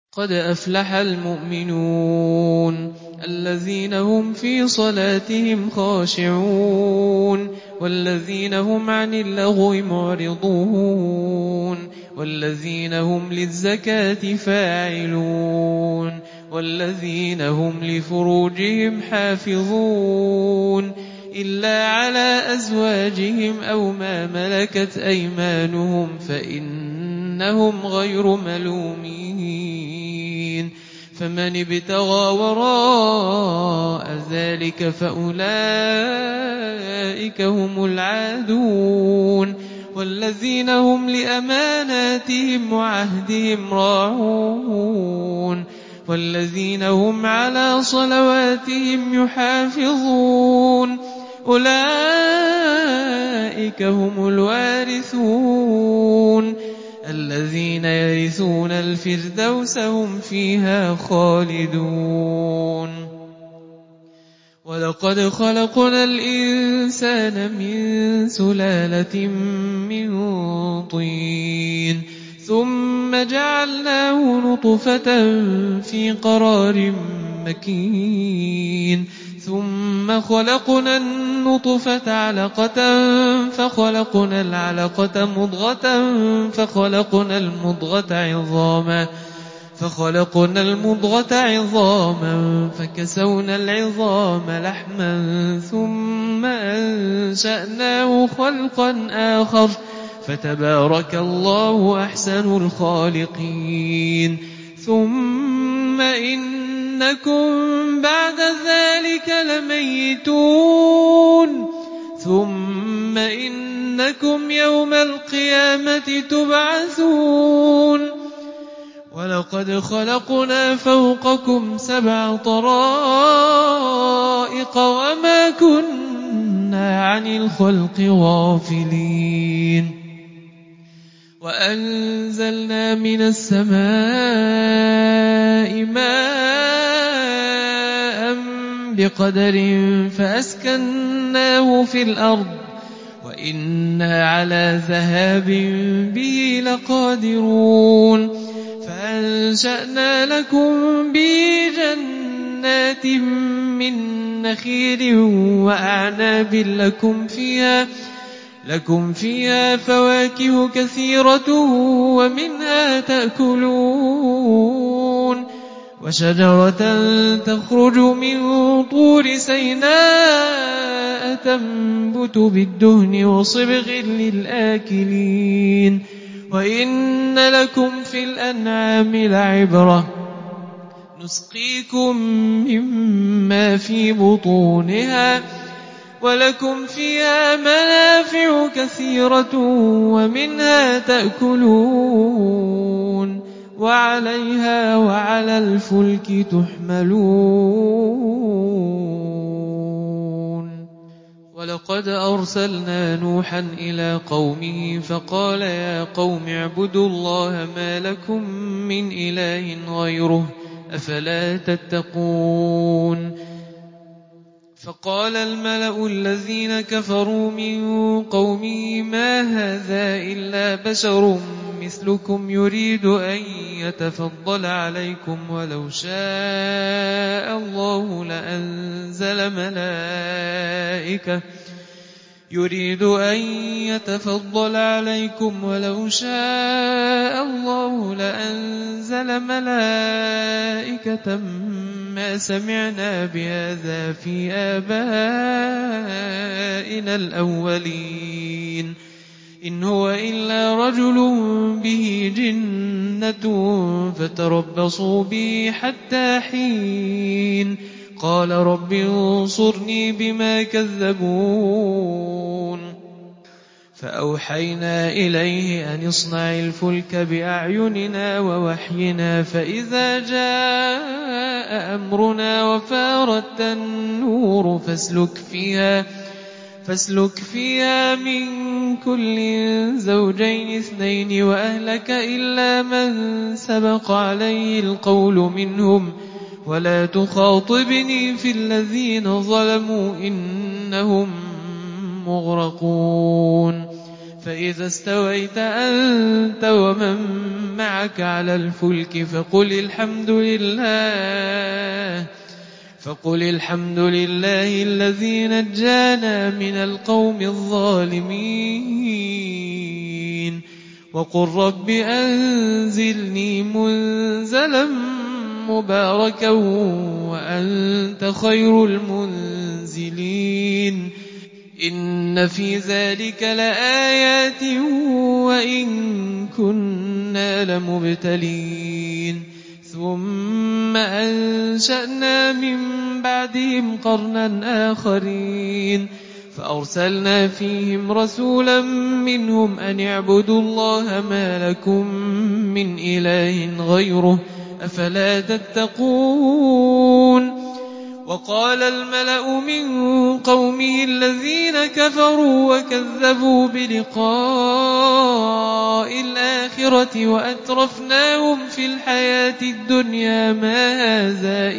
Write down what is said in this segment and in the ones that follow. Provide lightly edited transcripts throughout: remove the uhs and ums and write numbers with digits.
قد أفلح المؤمنون الذين هم في صلاتهم خاشعون والذين هم عن اللغو معرضون والذين هم للزكاة فاعلون والذين هم لفروجهم حافظون إلا على أزواجهم أو ما ملكت أيمانهم فإنهم غير ملومين فمن ابتغى وراء ذلك فأولئك هم العادون والذين هم لأماناتهم وعهدهم راعون والذين هم على صلواتهم يحافظون أولئك هم الوارثون الذين يرثون الفردوس هم فيها خالدون ولقد خلقنا الإنسان من سلالة من طين ثم جعلناه نطفة في قرار مكين ثم خلقنا النطفة علقة فخلقنا العلقة مضغة فخلقنا المضغة عظاما فكسونا العظام لحما ثم أنشأناه خلقا آخر فتبارك الله أحسن الخالقين ثم إنكم بعد ذلك لميتون ثم إنكم يوم القيامة تبعثون ولقد خلقنا فوقكم 7 طرائق وما كنا عن الخلق غافلين وأنزلنا من السماء ماء بقدر فأسكناه في الأرض وإنا على ذهاب به لقادرون فأنشأنا لكم به جنات من نخيل وأعناب لكم فيها فواكه كثيرة ومنها تأكلون وشجرة تخرج من طور سيناء تنبت بالدهن وصبغ للآكلين وإن لكم في الأنعام لعبرة نسقيكم مما في بطونها ولكم فيها منافع كثيرة ومنها تأكلون وعليها وعلى الفلك تحملون ولقد أرسلنا نوحا إلى قومه فقال يا قوم اعبدوا الله ما لكم من إله غيره أفلا تتقون فقال الملأ الذين كفروا من قومه ما هذا إلا بشر مثلكم يريد أن يتفضل عليكم ولو شاء الله لأنزل ملائكة ما سمعنا بهذا في آبائنا الأولين إن هو إلا رجل به جنة فتربصوا به حتى حين قال رب انصرني بما كذبون فأوحينا إليه أن اصنع الفلك بأعيننا ووحينا فإذا جاء أمرنا وفارت النور فاسلك فيها من كل زوجين 2 وأهلك إلا من سبق عليه القول منهم ولا تخاطبني في الذين ظلموا إنهم مغرقون فإذا استويت أنت ومن معك على الفلك فقل الحمد لله الذي نجانا من القوم الظالمين وقل رب أنزلني منزلا مباركا وأنت خير المنزلين إن في ذلك لآيات وإن كنا لمبتلين ثم أنشأنا من بعدهم قرنا آخرين فأرسلنا فيهم رسولا منهم أن اعبدوا الله ما لكم من إله غيره أفلا تتقون وقال الملأ من قومه الذين كفروا وكذبوا بلقاء الآخرة وأترفناهم في الحياة الدنيا ما هذا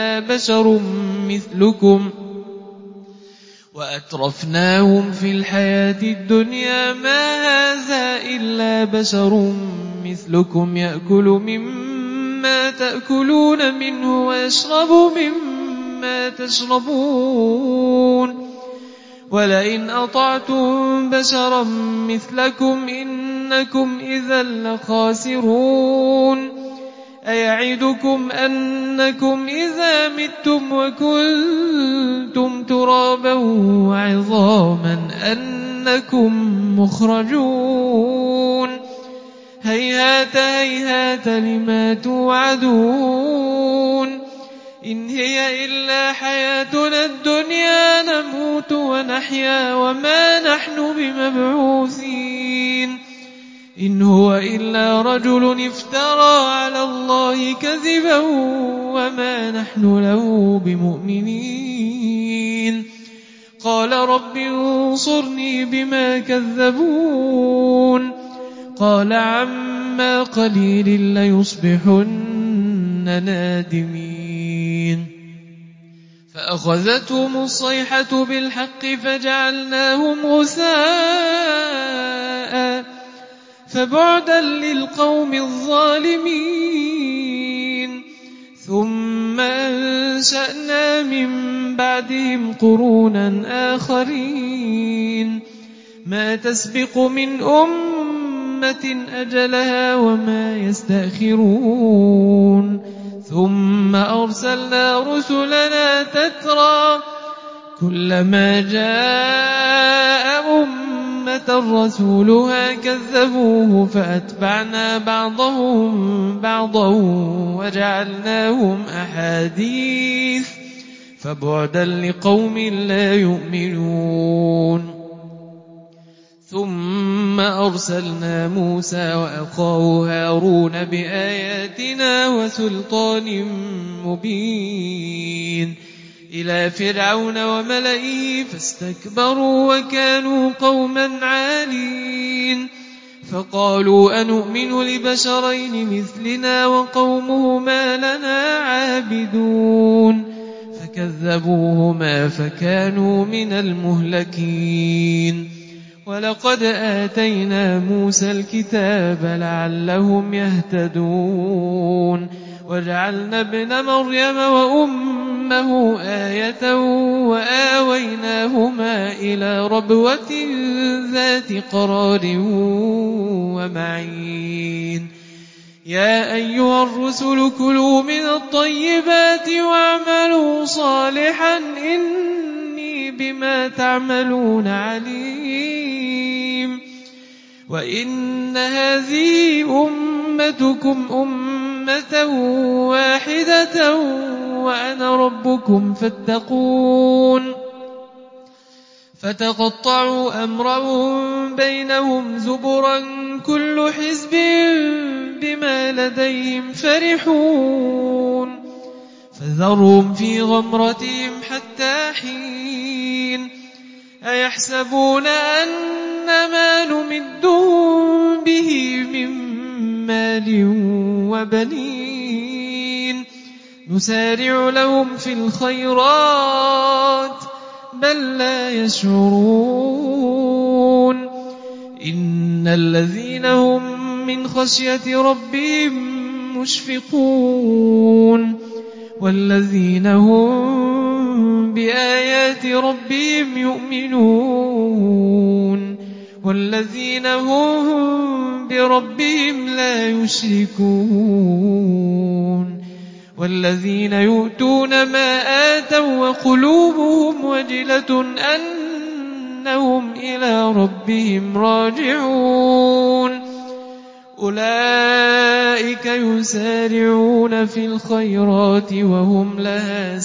إلا بشر مثلكم يأكل مما تأكلون منه ويشرب مما تشربون ولئن أطعتم بشرا مثلكم إنكم إذا لخاسرون أيعدكم أنكم إذا متم وكنتم ترابا وعظاما أنكم مخرجون هيهات هيهات لما توعدون إن هي إلا حياتنا الدنيا نموت ونحيا وما نحن بمبعوثين إن هو إلا رجل افترى على الله كذبا وما نحن له بمؤمنين قال رب انصرني بما كذبون قال عما قليل ليصبحن نادمين فأخذتهم الصيحة بالحق فجعلناهم غثاء فبعدا للقوم الظالمين ثم أنشأنا من بعدهم قرونا آخرين ما تسبق من أمة أجلها وما يستأخرون ثم أرسلنا رسلنا تترى كلما جاء أمة رسولها كذبوه فأتبعنا بعضهم بعضا وجعلناهم أحاديث فبعدا لقوم لا يؤمنون ثم أرسلنا موسى وأخاه هارون بآياتنا وسلطان مبين إلى فرعون وملئه فاستكبروا وكانوا قوما عالين فقالوا أنؤمن لبشرين مثلنا وقومهما لنا عابدون فكذبوهما فكانوا من المهلكين ولقد آتينا موسى الكتاب لعلهم يهتدون وجعلنا ابن مريم وأمه آية وآويناهما إلى ربوة ذات قرار ومعين يا أيها الرسل كلوا من الطيبات واعملوا صالحا إني بما تعملون عليم وإن هذه أمتكم أمة واحدة وأنا ربكم فاتقون فتقطعوا أمرهم بينهم زبرا كل حزب بما لديهم فرحون فذرهم في غمرتهم حتى حين أيحسبون أن ما نمدهم به من مال وبنين نسارع لهم في الخيرات بل لا يشعرون إن الذين هم من خشية ربهم مشفقون والذين هم بآيات ربهم يؤمنون والذين هم بربهم لا يشركون والذين يؤتون ما آتوا وقلوبهم وجلة أنهم إلى ربهم راجعون أولئك يسارعون في الخيرات وهم لها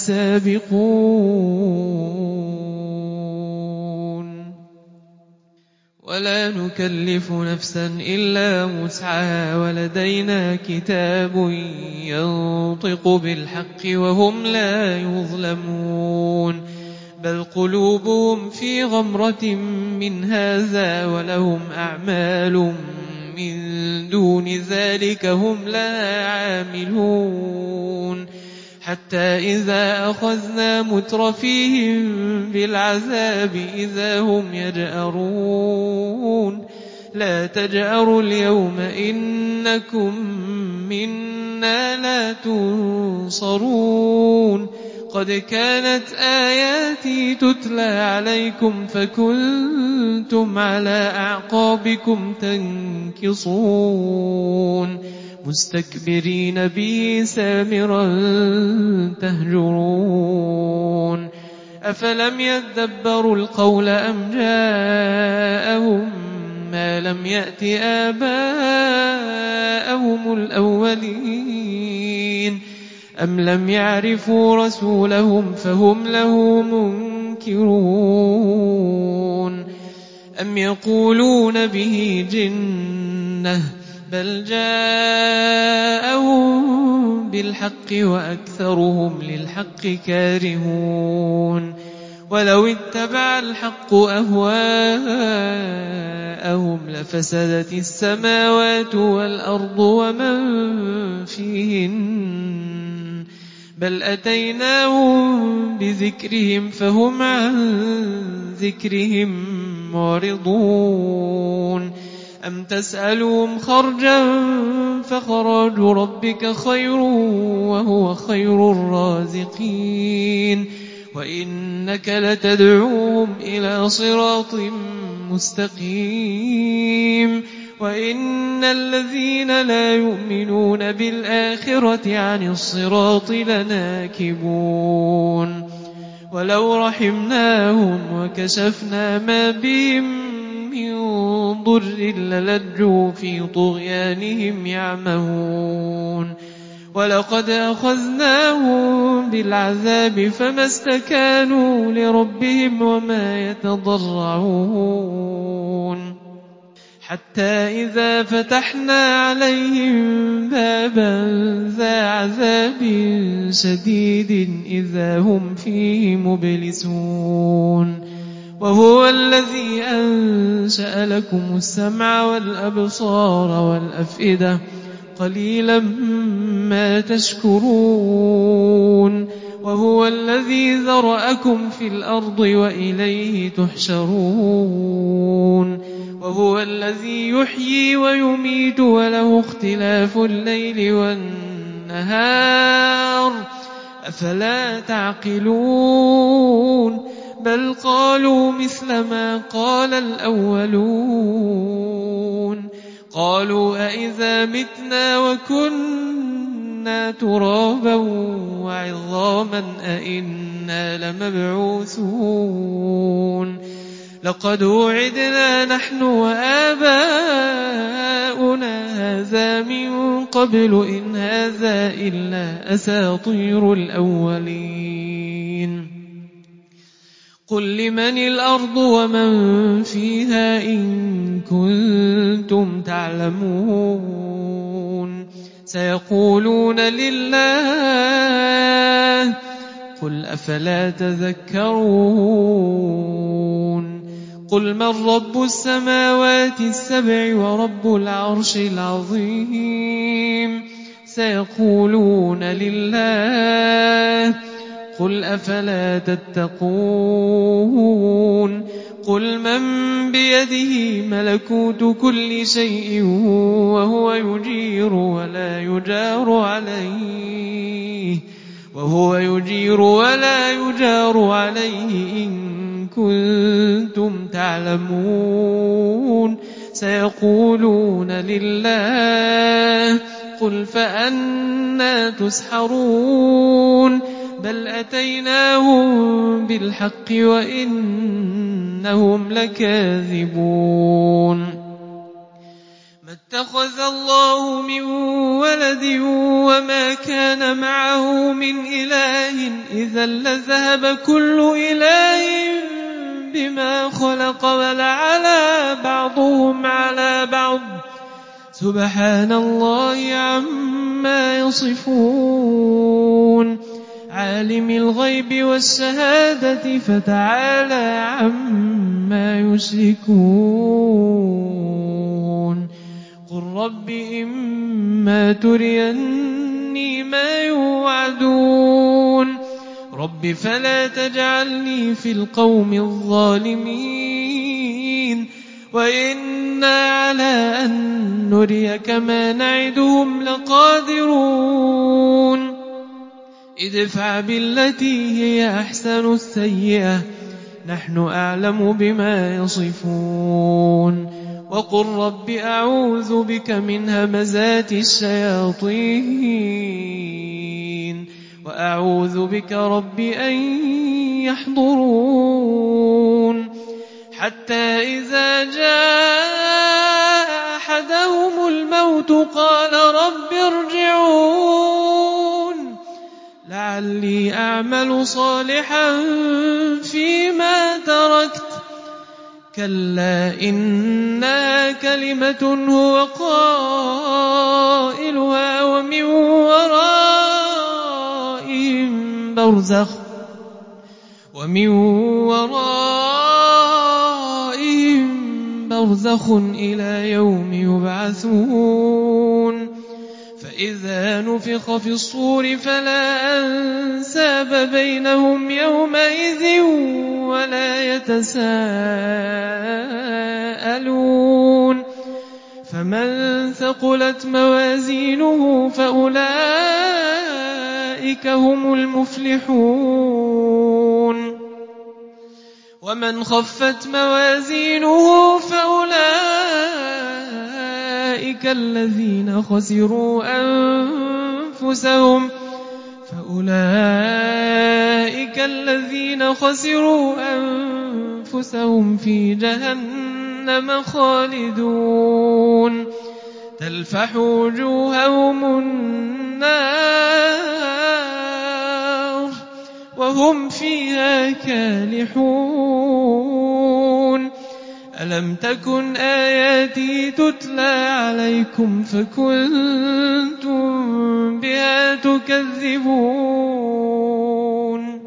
سابقون ولا نكلف نفسا إلا وسعها ولدينا كتاب ينطق بالحق وهم لا يظلمون بل قلوبهم في غمرة من هذا ولهم أعمال من دون ذلك هم لها عاملون حتى إذا أخذنا مترفيهم بالعذاب إذا هم يجأرون لا تجأروا اليوم إنكم منا لا تنصرون قد كانت آياتي تتلى عليكم فكنتم على أعقابكم تنكصون مستكبرين به سامرا تهجرون أفلم يدبروا القول أم جاءهم ما لم يأت آباءهم الأولين أم لم يعرفوا رسولهم فهم له منكرون أم يقولون به جنة بل جاءهم بالحق وأكثرهم للحق كارهون ولو اتبع الحق أهواءهم لفسدت السماوات والأرض ومن فيهن بل أتيناهم بذكرهم فهم عن ذكرهم معرضون أم تسألهم خرجا فخراج ربك خير وهو خير الرازقين وإنك لتدعوهم إلى صراط مستقيم وإن الذين لا يؤمنون بالآخرة عن الصراط لناكبون ولو رحمناهم وكشفنا ما بهم من ضر للجوا في طغيانهم يعمهون ولقد أخذناهم بالعذاب فما استكانوا لربهم وما يتضرعون حتى إذا فتحنا عليهم بابا ذا عذاب شديد إذا هم فيه مبلسون وهو الذي أنشأ لكم السمع والأبصار والأفئدة قليلا ما تشكرون وهو الذي ذرأكم في الأرض وإليه تحشرون وهو الذي يحيي ويميت وله اختلاف الليل والنهار أفلا تعقلون بل قالوا مثل ما قال الأولون قالوا أئذا متنا وكنا ترابا وعظاما أئنا لمبعوثون لقد وعدنا نحن وآباؤنا هذا من قبل إن هذا إلا أساطير الأولين قل لمن الأرض ومن فيها إن كنتم تعلمون سيقولون لله قل أفلا تذكرون قل من رب السماوات السبع ورب العرش العظيم سيقولون لله قل أفلا تتقون قل من بيده ملكوت كل شيء وهو يجير ولا يجار عليه إن كنتم تعلمون سيقولون لله قل فأنى تسحرون بل أتيناهم بالحق وإنهم لكاذبون ما اتخذ الله من ولد وما كان معه من إله إذا لذهب كل إله بما خلق ولعلى بعضهم على بعض سبحان الله عما يصفون عالم الغيب والشهادة فتعالى عما يشركون قل رب إما تريني ما يوعدون رب فلا تجعلني في القوم الظالمين وإنا على أن نريك ما نعدهم لقادرون ادفع بالتي هي أحسن السيئة نحن أعلم بما يصفون وقل رب أعوذ بك من همزات الشياطين وأعوذ بك رب أن يحضرون حتى إذا جاء أحدهم الموت قال رب ارجعون لعلي أعمل صالحا فيما تركت كلا إنها كلمة هو قائلها ومن ورائهم برزخ إلى يوم يبعثون فإذا نفخ في الصور فلا أنساب بينهم يومئذ ولا يتساءلون فمن ثقلت موازينه فأولئك هم المفلحون ومن خفت موازينه فأولئك الذين خسروا أنفسهم في جهنم خالدون تلفح وجوههم النار وهم فيها كالحون ألم تكن آياتي تتلى عليكم فكنتم بها تكذبون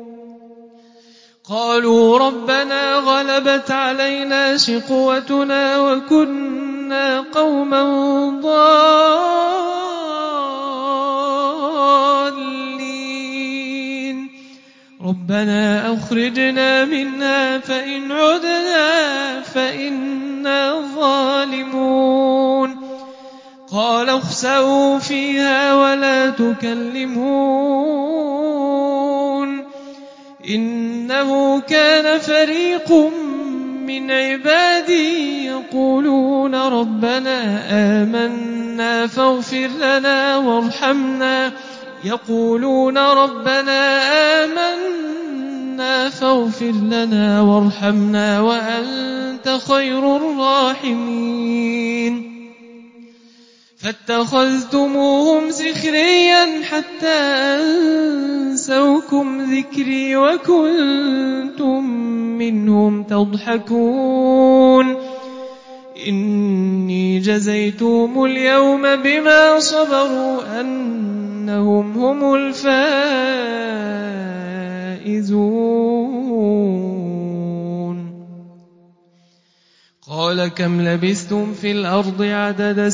قالوا ربنا غلبت علينا شقوتنا وكنا قوما ضالين ربنا أخرجنا منها فإن عدنا فإنا ظالمون قال اخسئوا فيها ولا تكلمون إنه كان فريق من عبادي يقولون ربنا آمنا فاغفر لنا وارحمنا وأنت خير الراحمين فاتخذتموهم سخريا حتى أنسوكم ذكري وكنتم منهم تضحكون إني جزيتهم اليوم بما صبروا أنهم هم الفائزون قال كم لبثتم في الأرض عدد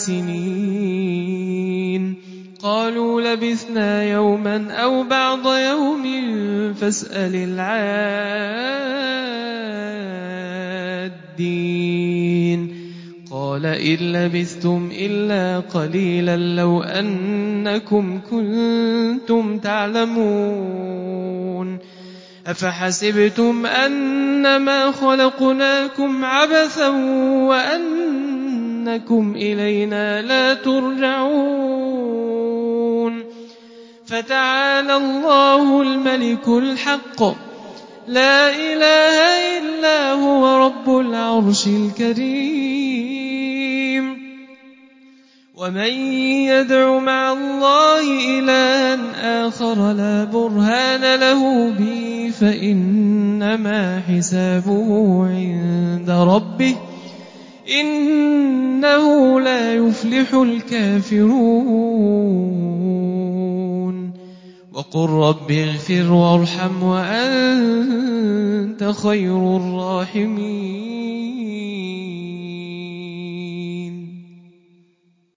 سنين قالوا لبثنا يوما أو بعض يوم فاسأل الدين قال إن لبثتم إلا قليلا لو أنكم كنتم تعلمون أفحسبتم أنما خلقناكم عبثا وأنكم إلينا لا ترجعون فتعالى الله الملك الحق لا إله إلا هو رب العرش الكريم ومن يدع مع الله إلها آخر لا برهان له به فإنما حسابه عند ربه إنه لا يفلح الكافرون وقل رب اغفر وارحم وأنت خير الراحمين